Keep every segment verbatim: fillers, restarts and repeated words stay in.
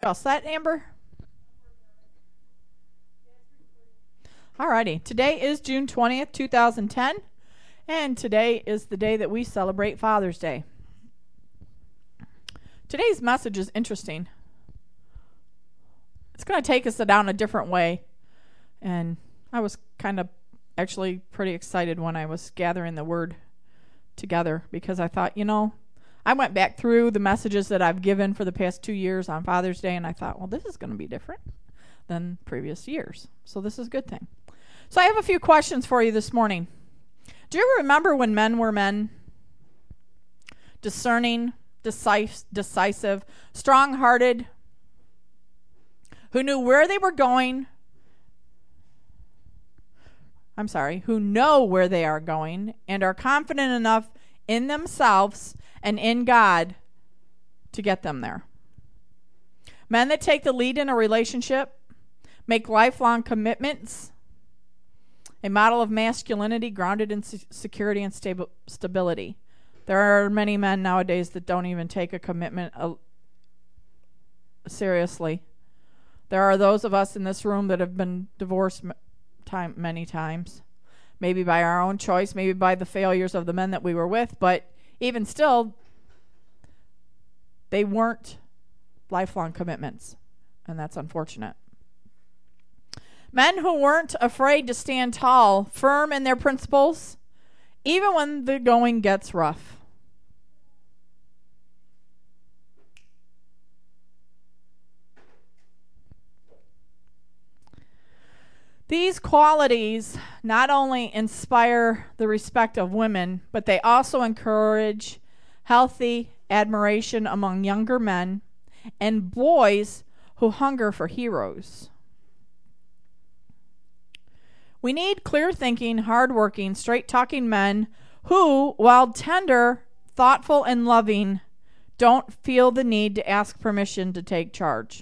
all set, Amber? Alrighty. Today is June twentieth, two thousand ten, and today is the day that we celebrate Father's Day. Today's message is interesting. It's going to take us down a different way, and I was kind of actually pretty excited when I was gathering the word together because I thought, you know, I went back through the messages that I've given for the past two years on Father's Day, and I thought, well, this is going to be different than previous years, so this is a good thing. So I have a few questions for you this morning. Do you remember when men were men? Discerning, decis- decisive, strong-hearted, who knew where they were going. I'm sorry, who know where they are going and are confident enough in themselves and in God to get them there. Men that take the lead in a relationship, make lifelong commitments, a model of masculinity grounded in se- security and stable, stability. There are many men nowadays that don't even take a commitment uh, seriously. There are those of us in this room that have been divorced m- time, many times, maybe by our own choice, maybe by the failures of the men that we were with, but even still, they weren't lifelong commitments, and that's unfortunate. Men who weren't afraid to stand tall, firm in their principles, even when the going gets rough. These qualities not only inspire the respect of women, but they also encourage healthy admiration among younger men and boys who hunger for heroes. We need clear-thinking, hard-working, straight-talking men who, while tender, thoughtful, and loving, don't feel the need to ask permission to take charge.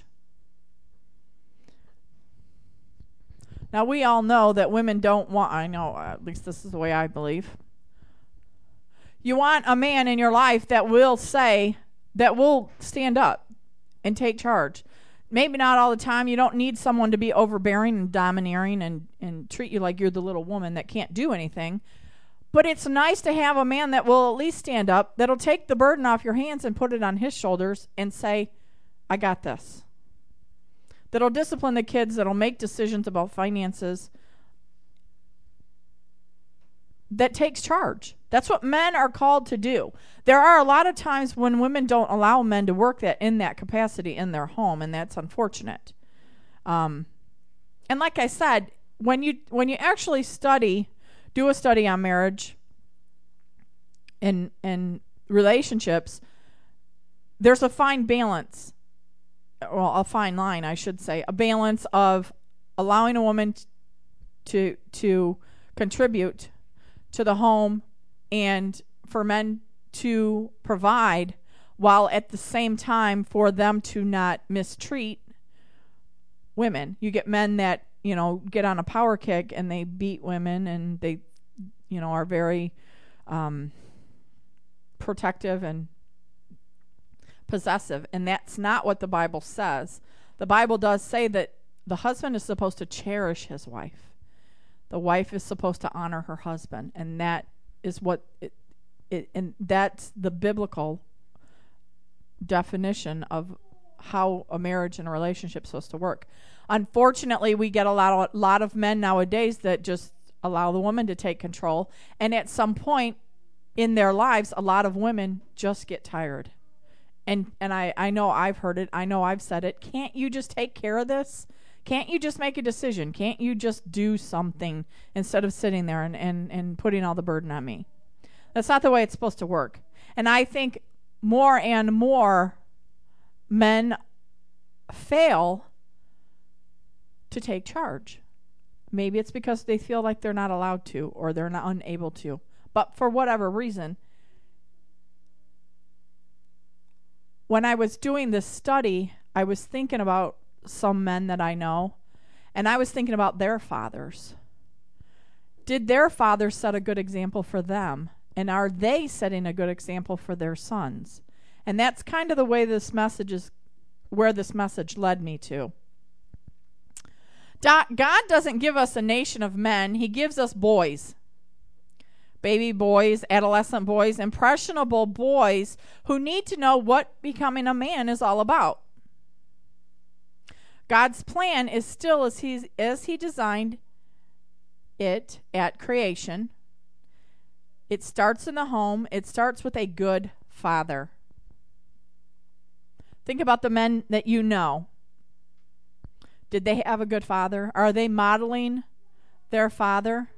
Now, we all know that women don't want, I know, at least this is the way I believe. You want a man in your life that will say, that will stand up and take charge. Maybe not all the time. You don't need someone to be overbearing and domineering and, and treat you like you're the little woman that can't do anything. But it's nice to have a man that will at least stand up, that'll take the burden off your hands and put it on his shoulders and say, I got this. That'll discipline the kids, that'll make decisions about finances, that takes charge. That's what men are called to do. There are a lot of times when women don't allow men to work that in that capacity in their home, and that's unfortunate. Um, and like I said, when you when you actually study, do a study on marriage and and relationships, there's a fine balance, well, a fine line, I should say, a balance of allowing a woman to to contribute to the home and for men to provide, while at the same time for them to not mistreat women. You get men that, you know, get on a power kick and they beat women and they, you know, are very um, protective and possessive. And that's not what the Bible says. The Bible does say that the husband is supposed to cherish his wife. The wife is supposed to honor her husband, and that is what it, it and that's the biblical definition of how a marriage and a relationship is supposed to work. Unfortunately, we get a lot of, lot of men nowadays that just allow the woman to take control, and at some point in their lives, a lot of women just get tired. And and I, I know I've heard it. I know I've said it. Can't you just take care of this? Can't you just make a decision? Can't you just do something instead of sitting there and, and, and putting all the burden on me? That's not the way it's supposed to work. And I think more and more men fail to take charge. Maybe it's because they feel like they're not allowed to or they're not unable to. But for whatever reason, when I was doing this study, I was thinking about some men that I know, and I was thinking about their fathers. Did their fathers set a good example for them? And are they setting a good example for their sons? And that's kind of the way this message is where this message led me to. God doesn't give us a nation of men. He gives us boys. Baby boys, adolescent boys, impressionable boys who need to know what becoming a man is all about. God's plan is still as he's, as he designed it at creation. It starts in the home. It starts with a good father. Think about the men that you know. Did they have a good father? Are they modeling their father?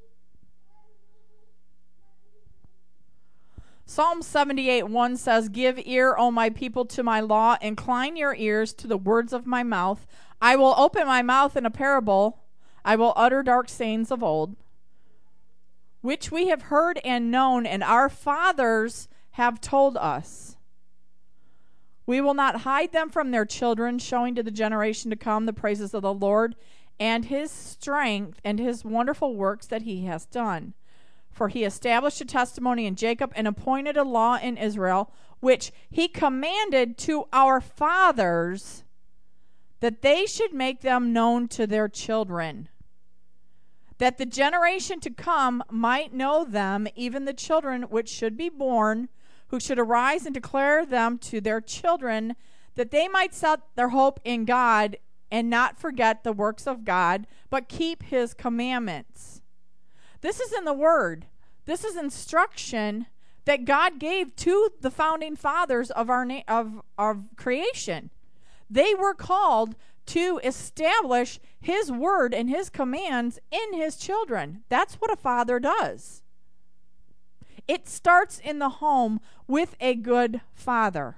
Psalm seventy-eight one says, "Give ear, O my people, to my law. Incline your ears to the words of my mouth. I will open my mouth in a parable. I will utter dark sayings of old, which we have heard and known, and our fathers have told us. We will not hide them from their children, showing to the generation to come the praises of the Lord and his strength and his wonderful works that he has done. For he established a testimony in Jacob and appointed a law in Israel, which he commanded to our fathers, that they should make them known to their children, that the generation to come might know them, even the children which should be born, who should arise and declare them to their children, that they might set their hope in God and not forget the works of God, but keep his commandments." This is in the Word. This is instruction that God gave to the founding fathers of our na- of, of creation. They were called to establish his word and his commands in his children. That's what a father does. It starts in the home with a good father.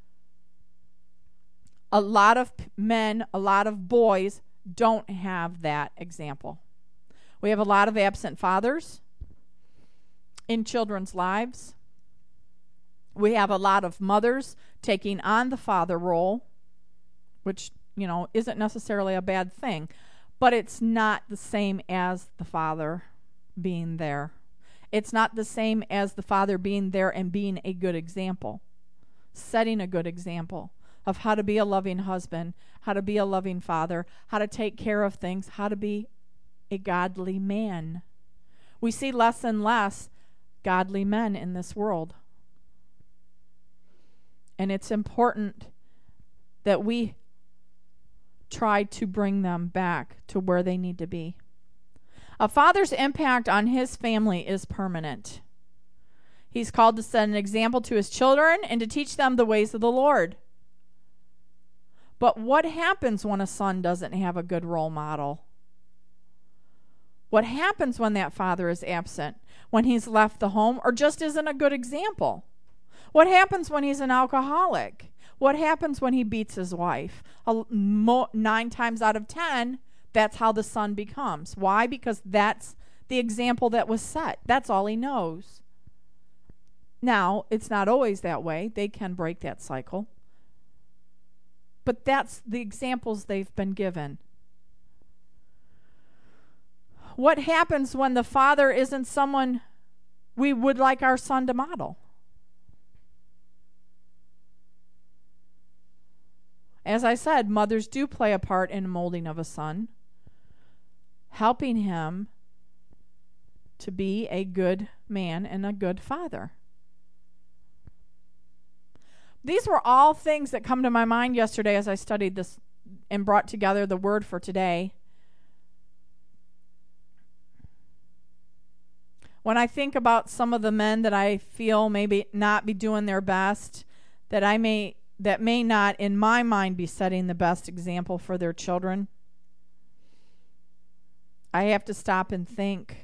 A lot of men, a lot of boys don't have that example. We have a lot of absent fathers in children's lives. We have a lot of mothers taking on the father role, which, you know, isn't necessarily a bad thing, but it's not the same as the father being there. It's not the same as the father being there and being a good example, setting a good example of how to be a loving husband, how to be a loving father, how to take care of things, how to be a godly man. We see less and less godly men in this world. And it's important that we try to bring them back to where they need to be. A father's impact on his family is permanent. He's called to set an example to his children and to teach them the ways of the Lord. But what happens when a son doesn't have a good role model? What happens when that father is absent, when he's left the home, or just isn't a good example? What happens when he's an alcoholic? What happens when he beats his wife? A, mo, nine times out of ten, that's how the son becomes. Why? Because that's the example that was set. That's all he knows. Now, it's not always that way. They can break that cycle. But that's the examples they've been given. What happens when the father isn't someone we would like our son to model? As I said, mothers do play a part in the molding of a son, helping him to be a good man and a good father. These were all things that come to my mind yesterday as I studied this and brought together the word for today. When I think about some of the men that I feel maybe not be doing their best, that I may that may not in my mind be setting the best example for their children, I have to stop and think.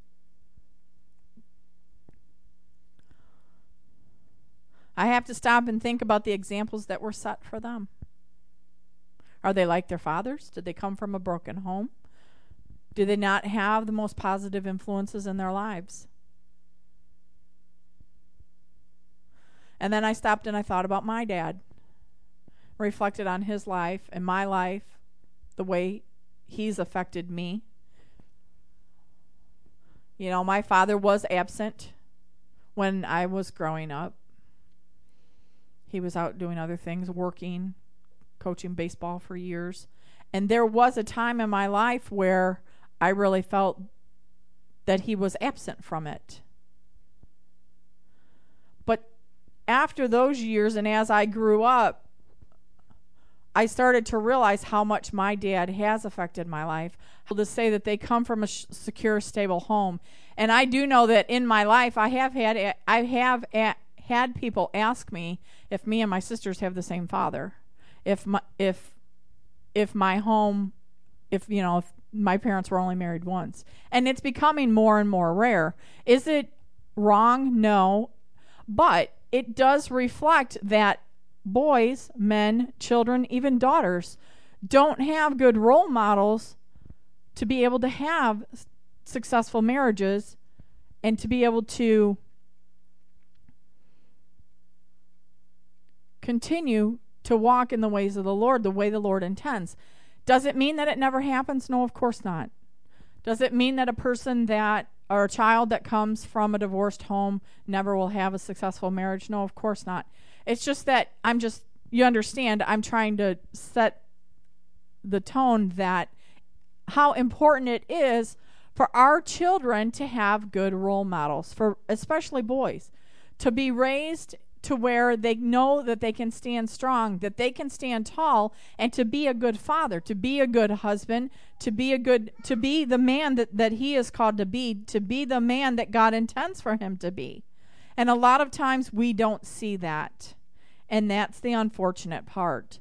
I have to stop and think about the examples that were set for them. Are they like their fathers? Did they come from a broken home? Do they not have the most positive influences in their lives? And then I stopped and I thought about my dad, reflected on his life and my life, the way he's affected me. You know, my father was absent when I was growing up. He was out doing other things, working, coaching baseball for years. And there was a time in my life where I really felt that he was absent from it. But after those years and as I grew up, I started to realize how much my dad has affected my life. To say that they come from a sh- secure, stable home. And I do know that in my life, I have had I have a, had people ask me if me and my sisters have the same father. If my, if if my home, if you know, if my parents were only married once. And it's becoming more and more rare. Is it wrong? No. But it does reflect that boys, men, children, even daughters don't have good role models to be able to have successful marriages and to be able to continue to walk in the ways of the Lord, the way the Lord intends. Does it mean that it never happens? No, of course not. Does it mean that a person that, or a child that comes from a divorced home never will have a successful marriage? No, of course not. It's just that I'm just, you understand, I'm trying to set the tone that how important it is for our children to have good role models, for especially boys, to be raised to where they know that they can stand strong, that they can stand tall, and to be a good father, to be a good husband, to be a good, to be the man that, that he is called to be, to be the man that God intends for him to be. And a lot of times we don't see that. And that's the unfortunate part.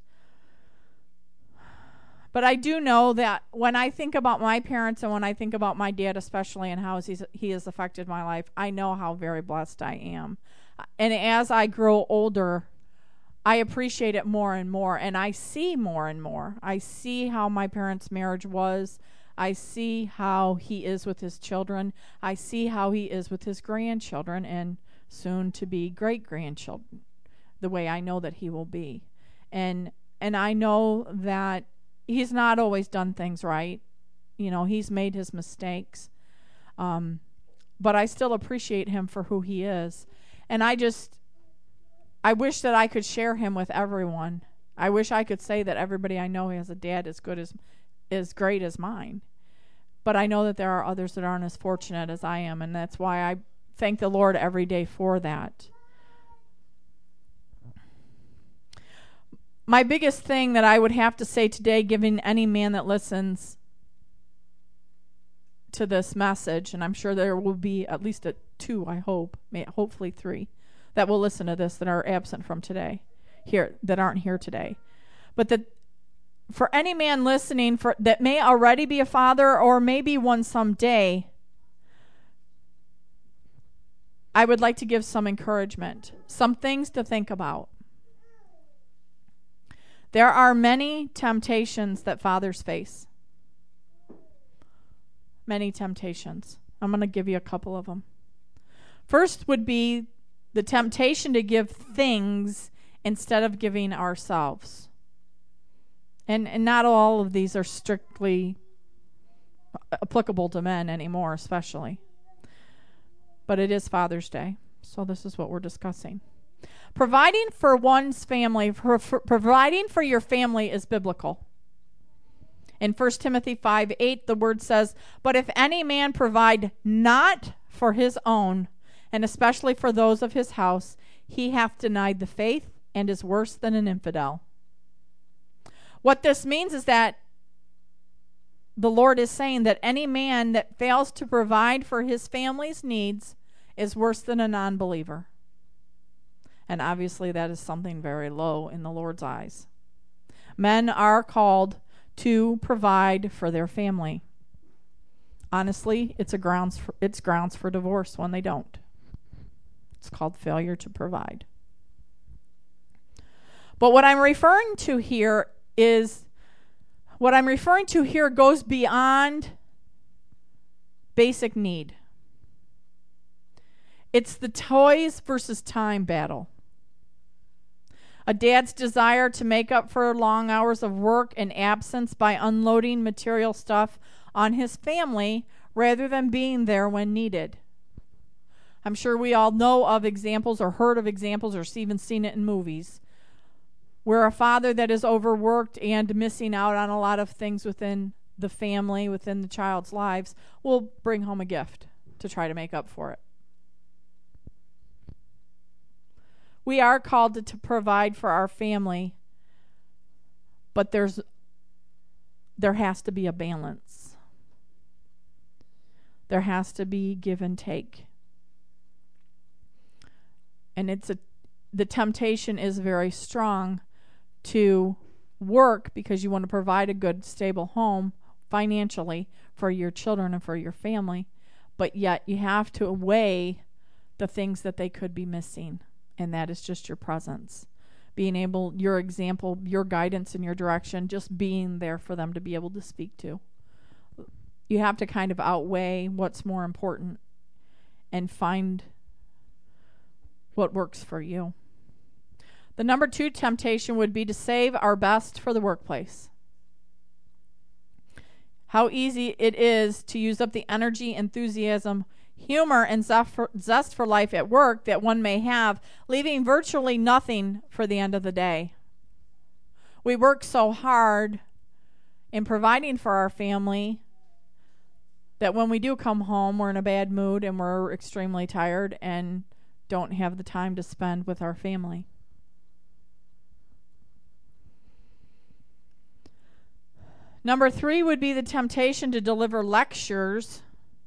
But I do know that when I think about my parents and when I think about my dad especially and how he's, he has affected my life, I know how very blessed I am. And as I grow older, I appreciate it more and more. And I see more and more. I see how my parents' marriage was. I see how he is with his children. I see how he is with his grandchildren and soon to be great-grandchildren, the way I know that he will be. And and I know that he's not always done things right. You know, he's made his mistakes. Um, but I still appreciate him for who he is. And I just, I wish that I could share him with everyone. I wish I could say that everybody I know has a dad as good as, as great as mine. But I know that there are others that aren't as fortunate as I am. And that's why I thank the Lord every day for that. My biggest thing that I would have to say today, giving any man that listens to this message, and I'm sure there will be at least a two, I hope, may, hopefully three, that will listen to this that are absent from today, here that aren't here today. But that for any man listening for that may already be a father or maybe one someday, I would like to give some encouragement, some things to think about. There are many temptations that fathers face. Many temptations. I'm going to give you a couple of them. First would be the temptation to give things instead of giving ourselves. And, and not all of these are strictly applicable to men anymore, especially. But it is Father's Day, so this is what we're discussing. Providing for one's family, for, for, providing for your family is biblical. In First Timothy five eight, the word says, "But if any man provide not for his own, and especially for those of his house, he hath denied the faith and is worse than an infidel." What this means is that the Lord is saying that any man that fails to provide for his family's needs is worse than a non-believer. And obviously that is something very low in the Lord's eyes. Men are called to provide for their family. Honestly, it's a grounds for, it's grounds for divorce when they don't. It's called failure to provide. But what I'm referring to here is, what I'm referring to here goes beyond basic need. It's the toys versus time battle. A dad's desire to make up for long hours of work and absence by unloading material stuff on his family rather than being there when needed. I'm sure we all know of examples or heard of examples or even seen it in movies We're a father that is overworked and missing out on a lot of things within the family, within the child's lives. We'll bring home a gift to try to make up for it. We are called to, to provide for our family, but there's there has to be a balance. There has to be give and take. And it's a the temptation is very strong to work because you want to provide a good, stable home financially for your children and for your family, but yet you have to weigh the things that they could be missing, and that is just your presence. Being able, your example, your guidance and your direction, just being there for them to be able to speak to. You have to kind of outweigh what's more important and find what works for you. The number two temptation would be to save our best for the workplace. How easy it is to use up the energy, enthusiasm, humor, and zest for life at work that one may have, leaving virtually nothing for the end of the day. We work so hard in providing for our family that when we do come home, we're in a bad mood and we're extremely tired and don't have the time to spend with our family. Number three would be the temptation to deliver lectures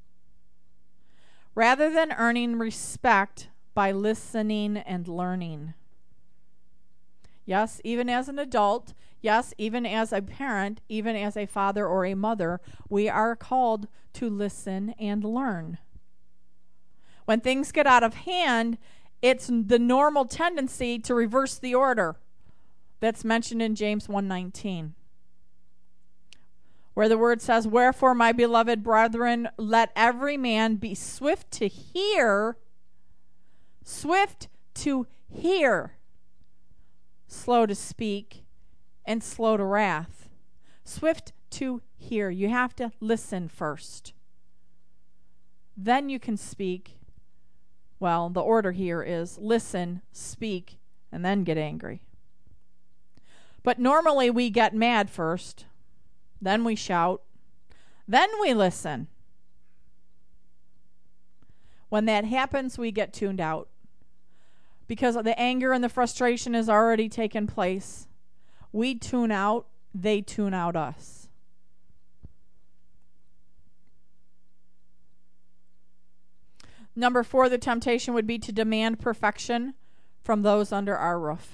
rather than earning respect by listening and learning. Yes, even as an adult, yes, even as a parent, even as a father or a mother, we are called to listen and learn. When things get out of hand, it's the normal tendency to reverse the order that's mentioned in James one nineteen. Where the word says, "Wherefore, my beloved brethren, let every man be swift to hear, swift to hear, slow to speak, and slow to wrath." Swift to hear. You have to listen first. Then you can speak. Well, the order here is listen, speak, and then get angry. But normally we get mad first. Then we shout. Then we listen. When that happens, we get tuned out. Because the anger and the frustration has already taken place. We tune out, they tune out us. Number four, the temptation would be to demand perfection from those under our roof.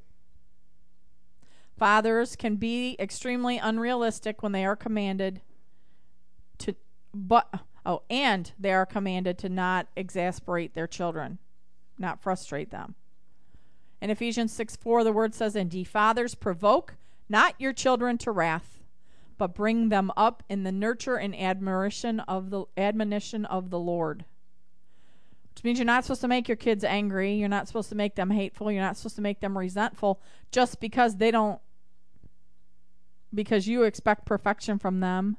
Fathers can be extremely unrealistic when they are commanded to, but oh, and they are commanded to not exasperate their children, not frustrate them. In Ephesians six four, the word says, "And ye fathers, provoke not your children to wrath, but bring them up in the nurture and admiration of the admonition of the Lord." Which means you're not supposed to make your kids angry. You're not supposed to make them hateful. You're not supposed to make them resentful just because they don't because you expect perfection from them.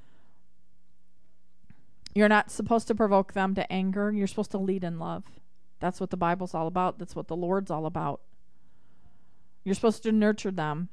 You're not supposed to provoke them to anger. You're supposed to lead in love. That's what the Bible's all about. That's what the Lord's all about. You're supposed to nurture them.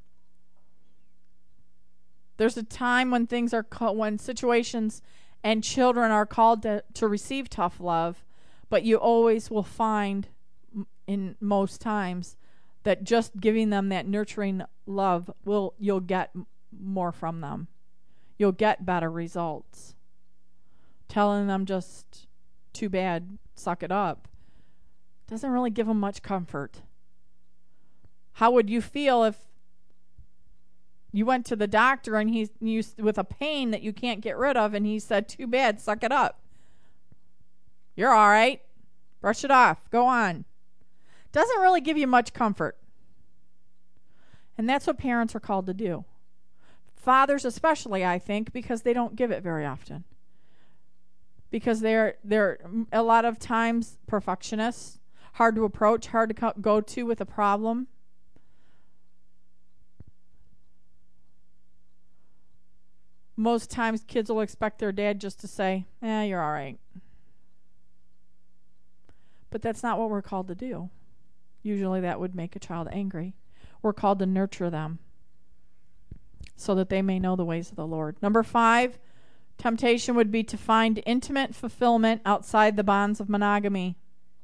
There's a time when things are ca- when situations and children are called to, to receive tough love, but you always will find in most times that just giving them that nurturing love will you'll get more from them. You'll get better results. Telling them just too bad, suck it up, doesn't really give them much comfort. How would you feel if you went to the doctor and he's you, with a pain that you can't get rid of, and he said, "Too bad, suck it up. You're all right. Brush it off. Go on." Doesn't really give you much comfort. And that's what parents are called to do. Fathers especially, I think, because they don't give it very often. Because they're they're a lot of times perfectionists, hard to approach, hard to co- go to with a problem. Most times kids will expect their dad just to say, "Eh, you're all right." But that's not what we're called to do. Usually that would make a child angry. We're called to nurture them so that they may know the ways of the Lord. Number five, temptation would be to find intimate fulfillment outside the bonds of monogamy.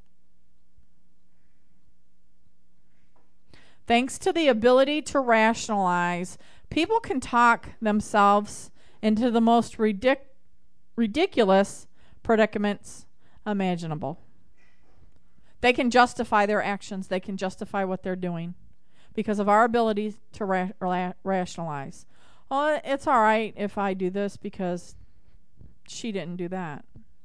Thanks to the ability to rationalize, people can talk themselves into the most ridic- ridiculous predicaments imaginable. They can justify their actions. They can justify what they're doing because of our ability to ra- ra- rationalize. Oh, it's all right if I do this because she didn't do that.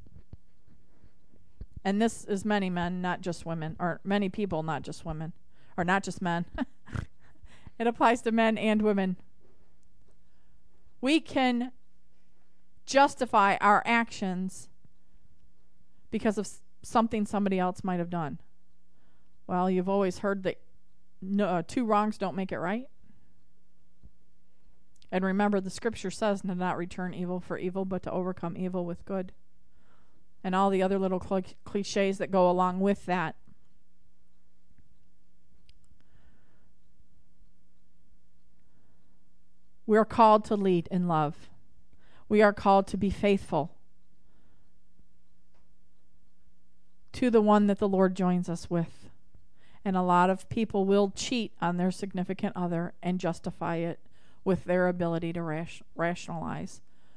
And this is many men, not just women, or many people, not just women, or not just men. It applies to men and women. We can justify our actions because of something somebody else might have done. Well, you've always heard that no, uh, two wrongs don't make it right. And remember, the scripture says to not return evil for evil, but to overcome evil with good. And all the other little cl- cliches that go along with that. We are called to lead in love. We are called to be faithful to the one that the Lord joins us with. And a lot of people will cheat on their significant other and justify it with their ability to ration- rationalize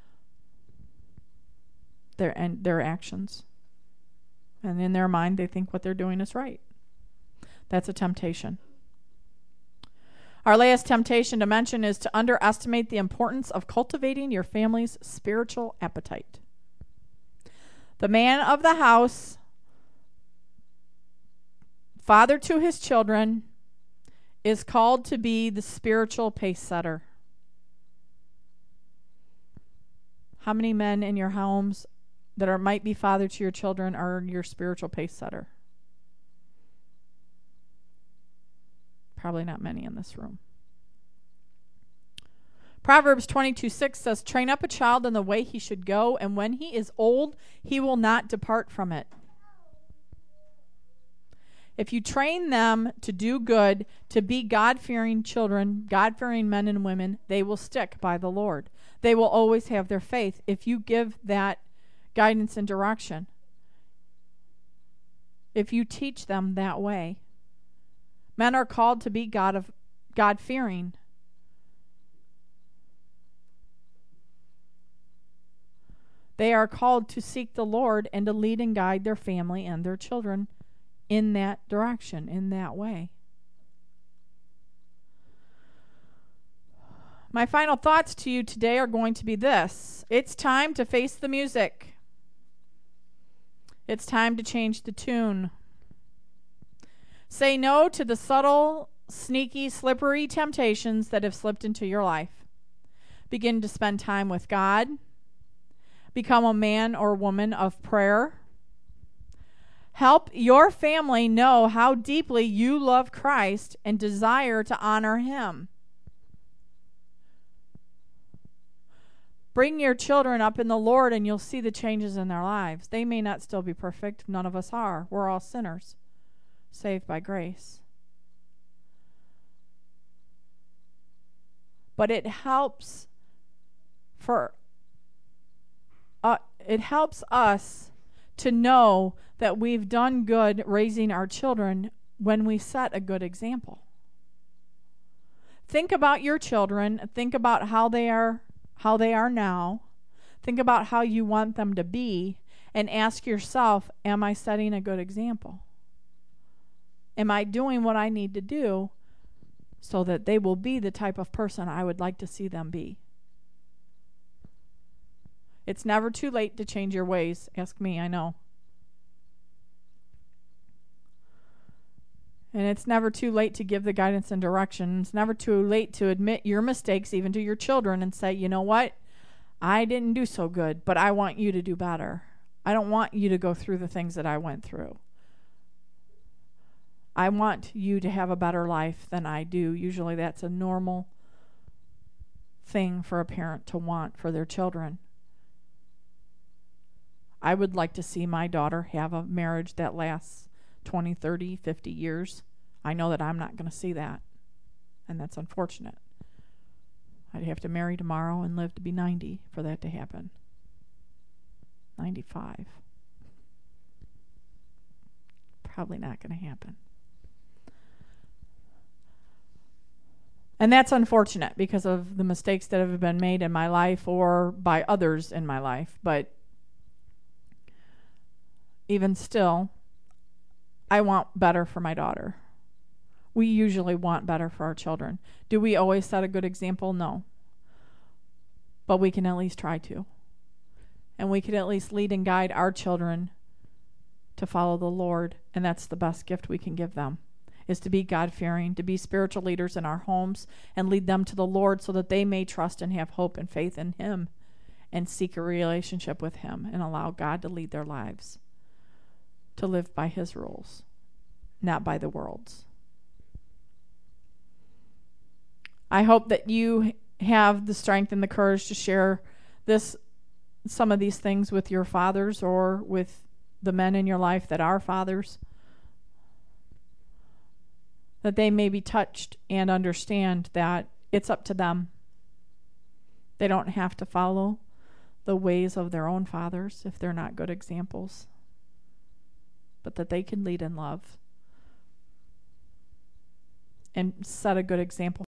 their and their actions. And in their mind, they think what they're doing is right. That's a temptation. Our last temptation to mention is to underestimate the importance of cultivating your family's spiritual appetite. The man of the house, father to his children, is called to be the spiritual pace setter. How many men in your homes that are might be father to your children are your spiritual pace setter? Probably not many in this room. Proverbs twenty-two six says, train up a child in the way he should go, and when he is old, he will not depart from it. If you train them to do good, to be God-fearing children, God-fearing men and women, they will stick by the Lord. They will always have their faith if you give that guidance and direction. If you teach them that way. Men are called to be God of God-fearing. They are called to seek the Lord and to lead and guide their family and their children in that direction, in that way. My final thoughts to you today are going to be this. It's time to face the music. It's time to change the tune. Say no to the subtle, sneaky, slippery temptations that have slipped into your life. Begin to spend time with God. Become a man or woman of prayer. Help your family know how deeply you love Christ and desire to honor Him. Bring your children up in the Lord and you'll see the changes in their lives. They may not still be perfect. None of us are. We're all sinners, saved by grace. But it helps for uh, it helps us to know that we've done good raising our children when we set a good example. Think about your children. Think about how they are how they are now. Think about how you want them to be and ask yourself, am I setting a good example? Am I doing what I need to do so that they will be the type of person I would like to see them be? It's never too late to change your ways. Ask me, I know. And it's never too late to give the guidance and direction. It's never too late to admit your mistakes even to your children and say, you know what? I didn't do so good, but I want you to do better. I don't want you to go through the things that I went through. I want you to have a better life than I do. Usually that's a normal thing for a parent to want for their children. I would like to see my daughter have a marriage that lasts twenty, thirty, fifty years. I know that I'm not going to see that. and that's unfortunate. I'd have to marry tomorrow and live to be ninety for that to happen. ninety-five. Probably not going to happen. And that's unfortunate because of the mistakes that have been made in my life or by others in my life. But even still, I want better for my daughter. We usually want better for our children. Do we always set a good example? No. But we can at least try to. And we can at least lead and guide our children to follow the Lord. And that's the best gift we can give them, is to be God-fearing, to be spiritual leaders in our homes and lead them to the Lord so that they may trust and have hope and faith in Him and seek a relationship with Him and allow God to lead their lives, to live by His rules, not by the world's. I hope that you have the strength and the courage to share this, some of these things with your fathers or with the men in your life that are fathers, that they may be touched and understand that it's up to them. They don't have to follow the ways of their own fathers if they're not good examples, but that they can lead in love and set a good example